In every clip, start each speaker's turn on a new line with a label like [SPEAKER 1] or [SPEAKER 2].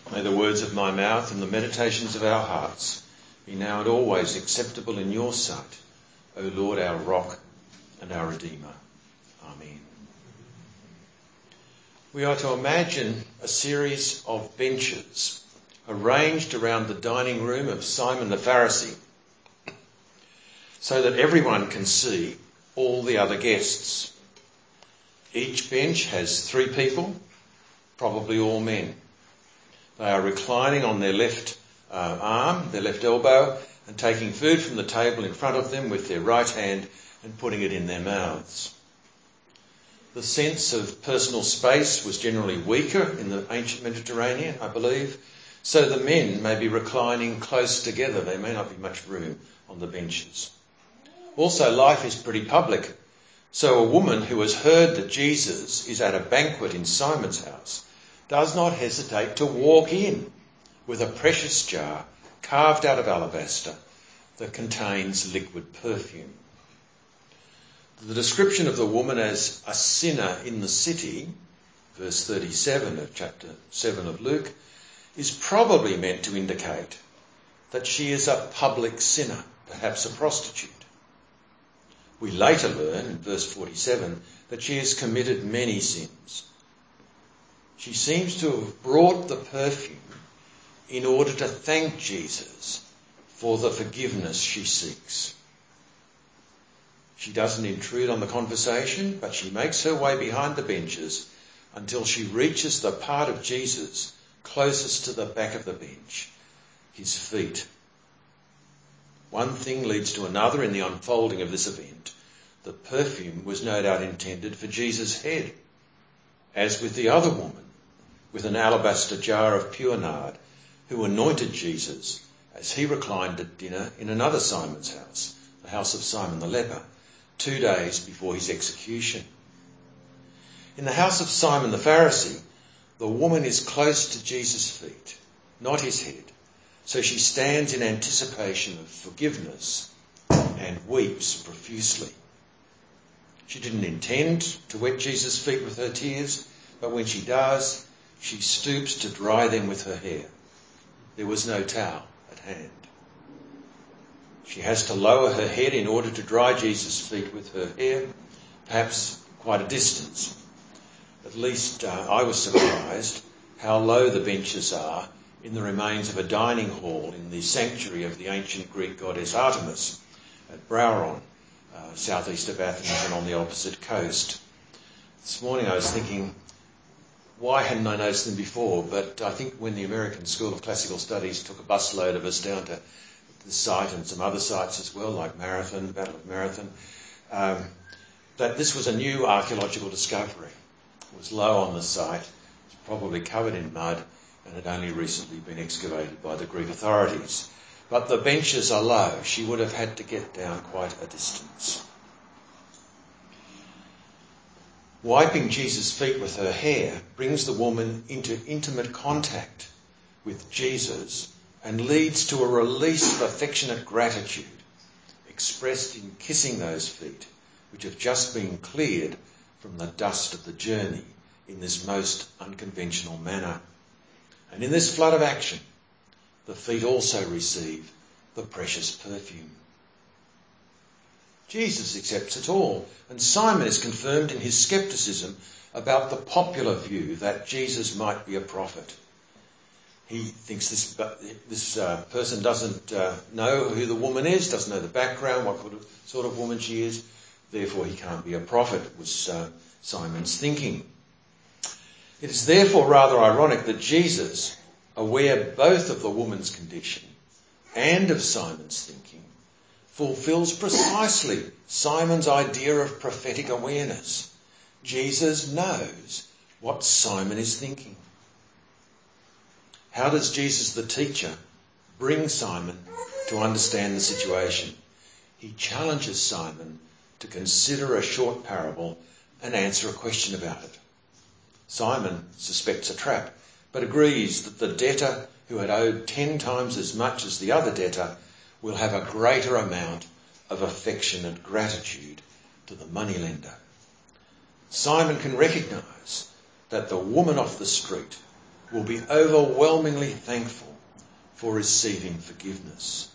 [SPEAKER 1] May the words of my mouth and the meditations of our hearts be now and always acceptable in your sight, O Lord, our rock and our Redeemer. Amen. We are to imagine a series of benches arranged around the dining room of Simon the Pharisee so that everyone can see all the other guests. Each bench has 3 people, probably all men. They are reclining on their left arm, their left elbow, and taking food from the table in front of them with their right hand and putting it in their mouths. The sense of personal space was generally weaker in the ancient Mediterranean, I believe, so the men may be reclining close together. There may not be much room on the benches. Also, life is pretty public, so a woman who has heard that Jesus is at a banquet in Simon's house does not hesitate to walk in with a precious jar carved out of alabaster that contains liquid perfume. The description of the woman as a sinner in the city, verse 37 of chapter 7 of Luke, is probably meant to indicate that she is a public sinner, perhaps a prostitute. We later learn in verse 47 that she has committed many sins. She seems to have brought the perfume in order to thank Jesus for the forgiveness she seeks. She doesn't intrude on the conversation, but she makes her way behind the benches until she reaches the part of Jesus closest to the back of the bench, his feet. One thing leads to another in the unfolding of this event. The perfume was no doubt intended for Jesus' head, as with the other woman, with an alabaster jar of pure nard, who anointed Jesus as he reclined at dinner in another Simon's house, the house of Simon the leper, 2 days before his execution. In the house of Simon the Pharisee, the woman is close to Jesus' feet, not his head, so she stands in anticipation of forgiveness and weeps profusely. She didn't intend to wet Jesus' feet with her tears, but when she does, she stoops to dry them with her hair. There was no towel at hand. She has to lower her head in order to dry Jesus' feet with her hair, perhaps quite a distance. At least I was surprised how low the benches are in the remains of a dining hall in the sanctuary of the ancient Greek goddess Artemis at Brauron, southeast of Athens and on the opposite coast. This morning I was thinking, why hadn't I noticed them before? But I think when the American School of Classical Studies took a busload of us down to the site and some other sites as well, like Marathon, Battle of Marathon, that this was a new archaeological discovery. It was low on the site, it was probably covered in mud, and had only recently been excavated by the Greek authorities. But the benches are low. She would have had to get down quite a distance. Wiping Jesus' feet with her hair brings the woman into intimate contact with Jesus and leads to a release of affectionate gratitude expressed in kissing those feet, which have just been cleared from the dust of the journey in this most unconventional manner. And in this flood of action, the feet also receive the precious perfume. Jesus accepts it all, and Simon is confirmed in his scepticism about the popular view that Jesus might be a prophet. He thinks this person doesn't know who the woman is, doesn't know the background, what sort of woman she is, therefore he can't be a prophet, was Simon's thinking. It is therefore rather ironic that Jesus, aware both of the woman's condition and of Simon's thinking, fulfills precisely Simon's idea of prophetic awareness. Jesus knows what Simon is thinking. How does Jesus, the teacher, bring Simon to understand the situation? He challenges Simon to consider a short parable and answer a question about it. Simon suspects a trap, but agrees that the debtor who had owed 10 times as much as the other debtor will have a greater amount of affectionate gratitude to the moneylender. Simon can recognise that the woman off the street will be overwhelmingly thankful for receiving forgiveness.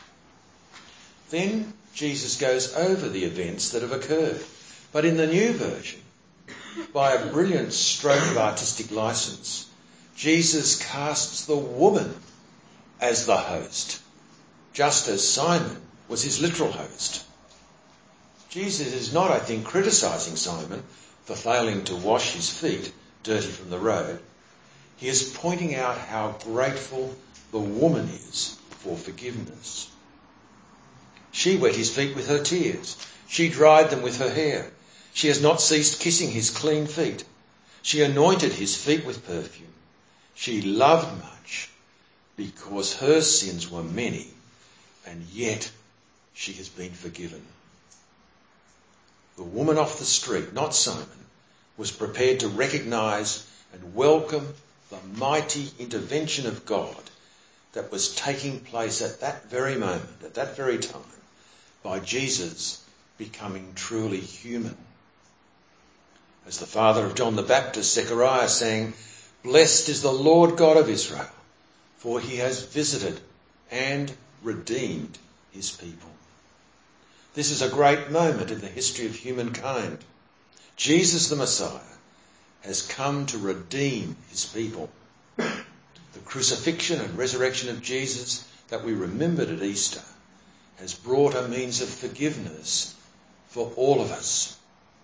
[SPEAKER 1] Then Jesus goes over the events that have occurred. But in the new version, by a brilliant stroke of artistic license, Jesus casts the woman as the host, just as Simon was his literal host. Jesus is not, I think, criticising Simon for failing to wash his feet dirty from the road. He is pointing out how grateful the woman is for forgiveness. She wet his feet with her tears. She dried them with her hair. She has not ceased kissing his clean feet. She anointed his feet with perfume. She loved much because her sins were many, and yet she has been forgiven. The woman off the street, not Simon, was prepared to recognise and welcome the mighty intervention of God that was taking place at that very moment, at that very time, by Jesus becoming truly human. As the father of John the Baptist, Zechariah, sang, "Blessed is the Lord God of Israel, for he has visited and redeemed his people." This is a great moment in the history of humankind. Jesus the Messiah has come to redeem his people. The crucifixion and resurrection of Jesus that we remembered at Easter has brought a means of forgiveness for all of us.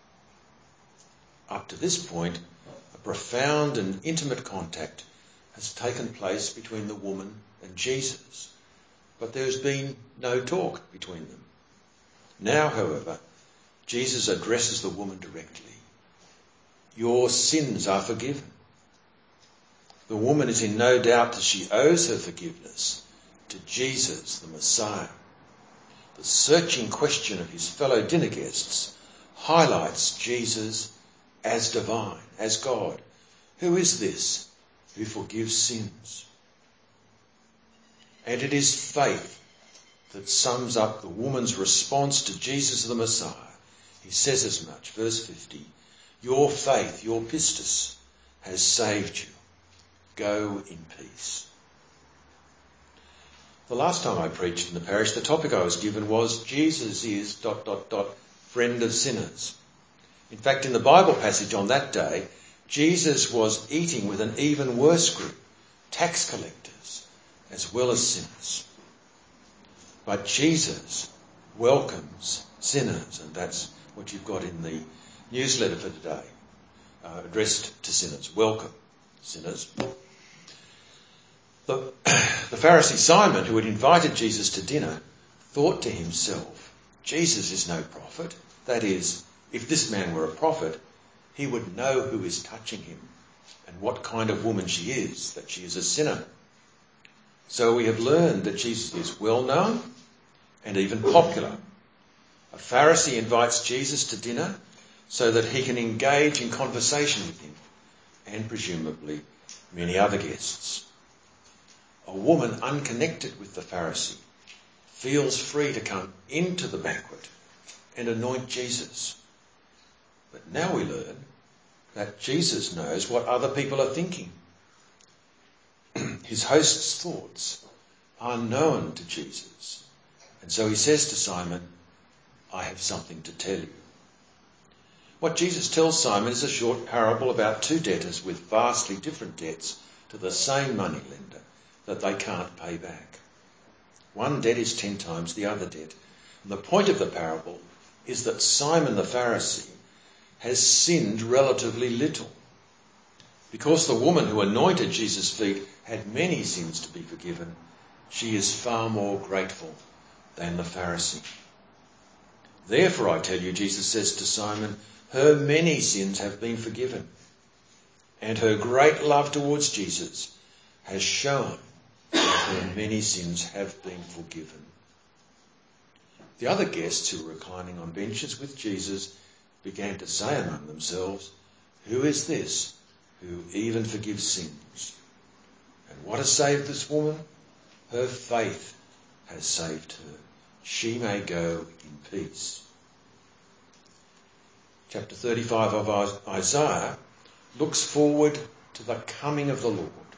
[SPEAKER 1] Up to this point, a profound and intimate contact has taken place between the woman and Jesus, but there has been no talk between them. Now, however, Jesus addresses the woman directly. "Your sins are forgiven." The woman is in no doubt that she owes her forgiveness to Jesus, the Messiah. The searching question of his fellow dinner guests highlights Jesus as divine, as God. Who is this who forgives sins? And it is faith that sums up the woman's response to Jesus the Messiah. He says as much, verse 50, "Your faith, your pistis, has saved you. Go in peace." The last time I preached in the parish, the topic I was given was Jesus is ... friend of sinners. In fact, in the Bible passage on that day, Jesus was eating with an even worse group, tax collectors as well as sinners. But Jesus welcomes sinners, and that's what you've got in the newsletter for today, addressed to sinners. Welcome, sinners. The Pharisee Simon, who had invited Jesus to dinner, thought to himself, Jesus is no prophet. That is, if this man were a prophet, he would know who is touching him and what kind of woman she is, that she is a sinner. So we have learned that Jesus is well known and even popular. A Pharisee invites Jesus to dinner so that he can engage in conversation with him and presumably many other guests. A woman unconnected with the Pharisee feels free to come into the banquet and anoint Jesus. But now we learn that Jesus knows what other people are thinking. His host's thoughts are known to Jesus. And so he says to Simon, "I have something to tell you." What Jesus tells Simon is a short parable about two debtors with vastly different debts to the same moneylender that they can't pay back. One debt is 10 times the other debt. And the point of the parable is that Simon the Pharisee has sinned relatively little. Because the woman who anointed Jesus' feet had many sins to be forgiven, she is far more grateful than the Pharisee. Therefore, I tell you, Jesus says to Simon, her many sins have been forgiven, and her great love towards Jesus has shown that her many sins have been forgiven. The other guests who were reclining on benches with Jesus began to say among themselves, "Who is this who even forgives sins? And what has saved this woman? Her faith has saved her. She may go in peace." Chapter 35 of Isaiah looks forward to the coming of the Lord.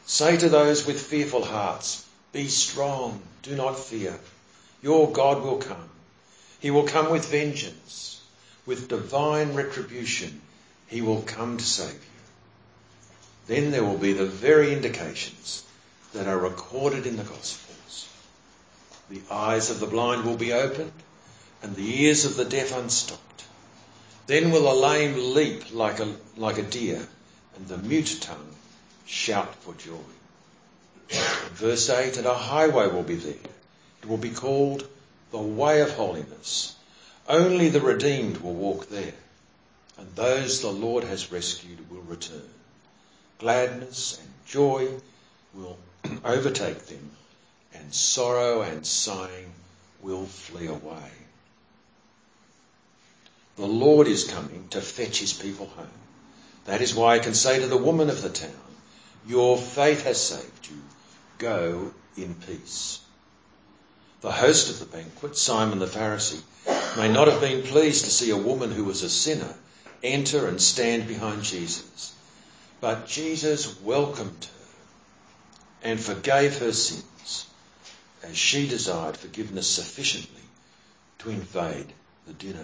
[SPEAKER 1] Say to those with fearful hearts, be strong, do not fear. Your God will come. He will come with vengeance. With divine retribution, he will come to save you. Then there will be the very indications that are recorded in the Gospels. The eyes of the blind will be opened and the ears of the deaf unstopped. Then will the lame leap like a deer and the mute tongue shout for joy. Verse 8, and a highway will be there. It will be called the way of holiness. Only the redeemed will walk there, and those the Lord has rescued will return. Gladness and joy will overtake them, and sorrow and sighing will flee away. The Lord is coming to fetch his people home. That is why I can say to the woman of the town, your faith has saved you. Go in peace. The host of the banquet, Simon the Pharisee, may not have been pleased to see a woman who was a sinner enter and stand behind Jesus. But Jesus welcomed her and forgave her sins as she desired forgiveness sufficiently to invade the dinner.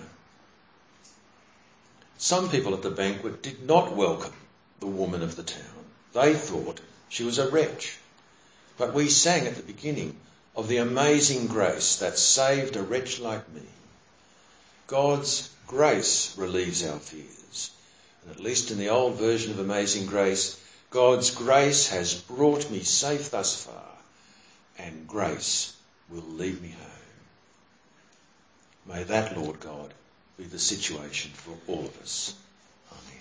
[SPEAKER 1] Some people at the banquet did not welcome the woman of the town. They thought she was a wretch. But we sang at the beginning of the amazing grace that saved a wretch like me. God's grace relieves our fears. And at least in the old version of Amazing Grace, God's grace has brought me safe thus far, and grace will lead me home. May that, Lord God, be the situation for all of us. Amen.